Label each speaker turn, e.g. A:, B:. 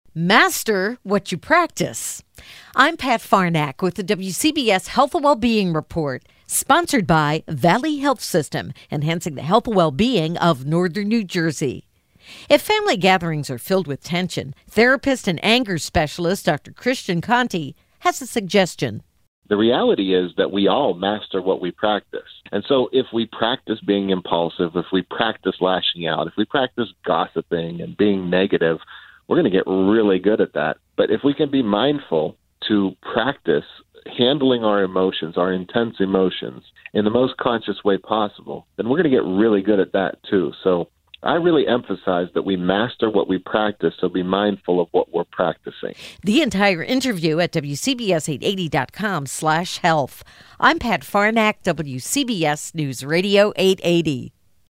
A: Master what you practice. I'm Pat Farnack with the WCBS Health and Wellbeing Report, sponsored by Valley Health System, enhancing the health and well-being of Northern New Jersey. If family gatherings are filled with tension, therapist and anger specialist Dr. Christian Conti has a suggestion.
B: The reality is that we all master what we practice. And so if we practice being impulsive, if we practice lashing out, if we practice gossiping and being negative, we're going to get really good at that. But if we can be mindful to practice handling our emotions, our intense emotions, in the most conscious way possible, then we're going to get really good at that too. So I really emphasize that we master what we practice, so be mindful of what we're practicing.
A: The entire interview at WCBS880.com/health. I'm Pat Farnack, WCBS News Radio 880.